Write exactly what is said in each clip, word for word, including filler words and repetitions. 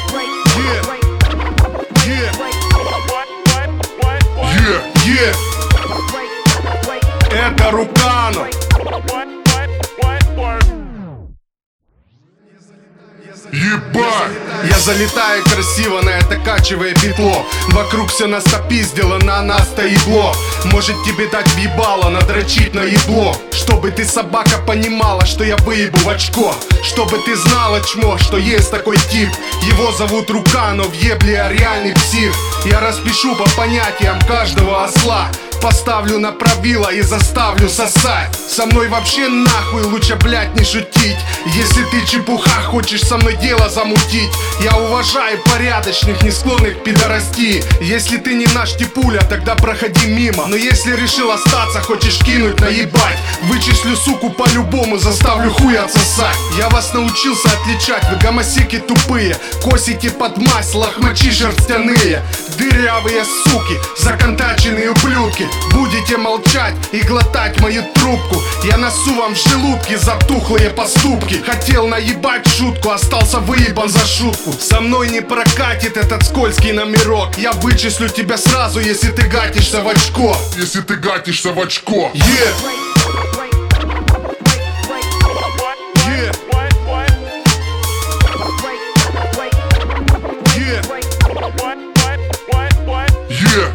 Yeah, yeah. Это Рукано. Ебать! Я залетаю красиво на это качевое петло. Вокруг все настопиздило, на нас стоигло. Может тебе дать въебало, надрочить на ебло. Чтобы ты, собака, понимала, что я выебу в очко. Чтобы ты знала, чмо, что есть такой тип. Его зовут Рукано, в ебле я реальный псих. Я распишу по понятиям каждого осла. Поставлю на правило и заставлю сосать. Со мной вообще нахуй лучше, блять, не шутить. Если ты чепуха, хочешь со мной дело замутить. Я уважаю порядочных, не склонных к пидорасти. Если ты не наш типуля, тогда проходи мимо. Но если решил остаться, хочешь кинуть, наебать. Вычислю суку по-любому, заставлю хуй отсосать. Я вас научился отличать, вы гомосеки тупые. Косите под мазь, лохмачи шерстяные. Дырявые суки, законтаченные ублюдки. Будете молчать и глотать мою трубку. Я носу вам в желудке за тухлые поступки. Хотел наебать шутку, остался выебан за шутку. Со мной не прокатит этот скользкий номерок. Я вычислю тебя сразу, если ты гатишься в очко. Если ты гатишься в очко. Yeah. Yeah.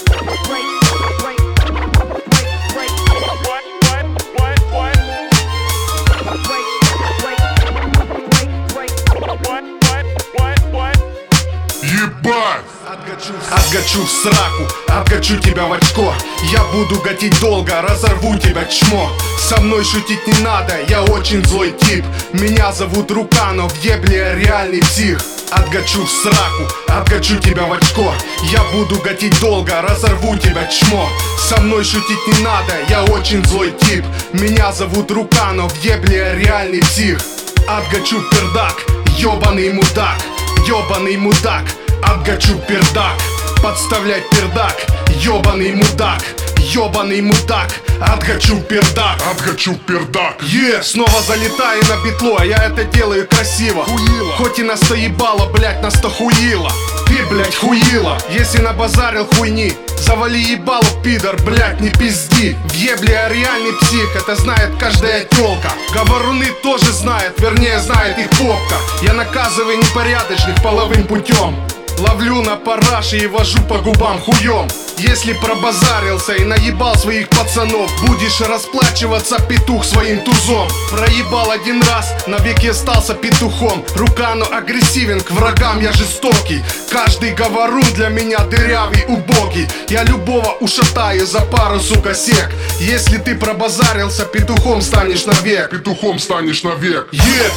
Ебать! Отгачу в сраку, отгачу тебя в очко. Я буду гатить долго, разорву тебя, чмо. Со мной шутить не надо, я очень злой тип. Меня зовут Рукано, в ебле я реальный псих. Отгачу в сраку, отгачу тебя в очко. Я буду гатить долго, разорву тебя, чмо. Со мной шутить не надо, я очень злой тип. Меня зовут Рукано, в ебле я реальный псих. Отгачу пердак, ёбаный мудак, ёбаный мудак. Отгачу пердак, подставлять пердак, ёбаный мудак, ёбаный мудак. Отгачу пердак, отгачу пердак. Е, yeah. Снова залетаю на битло, а я это делаю красиво. Хуила. Хоть и нас ебало, блять, нас то хуила. Ты, блять, хуила. Если набазарил хуйни, завали ебало, пидор, блять, не пизди. В ебле я реальный псих, это знает каждая тёлка. Говоруны тоже знают, вернее знает их попка. Я наказываю непорядочных половым путем. Ловлю на параше и вожу по губам хуем. Если пробазарился и наебал своих пацанов, будешь расплачиваться, петух, своим тузом. Проебал один раз, навеки остался петухом. Рукано агрессивен, к врагам я жестокий. Каждый говорун для меня дырявый, убогий. Я любого ушатаю за пару, сука, сек. Если ты пробазарился, петухом станешь навек. Петухом станешь навек. Yeah.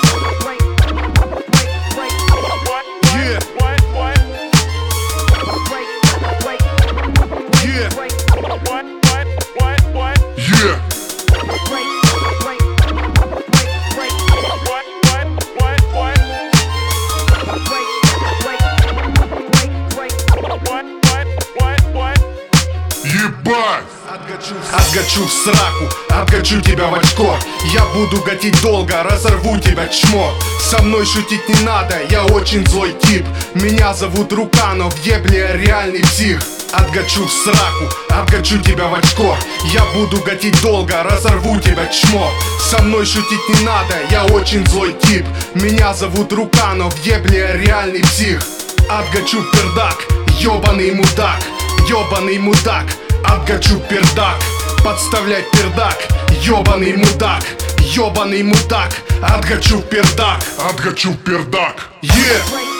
Yeah. Ебать! Отгачу в сраку, отгачу тебя в очко. Я буду гатить долго, разорву тебя, чмо. Со мной шутить не надо, я очень злой тип. Меня зовут Рукано, в ебле я реальный псих. Отгачу в сраку, отгачу тебя в очко. Я буду гатить долго, разорву тебя, чмо. Со мной шутить не надо, я очень злой тип. Меня зовут Рукано, в ебле я реальный псих. Отгачу пердак, ёбаный мудак, ёбаный мудак. Отгачу пердак, подставлять пердак, ёбаный мудак, ёбаный мудак. Отгачу пердак, отгачу пердак. Yeah.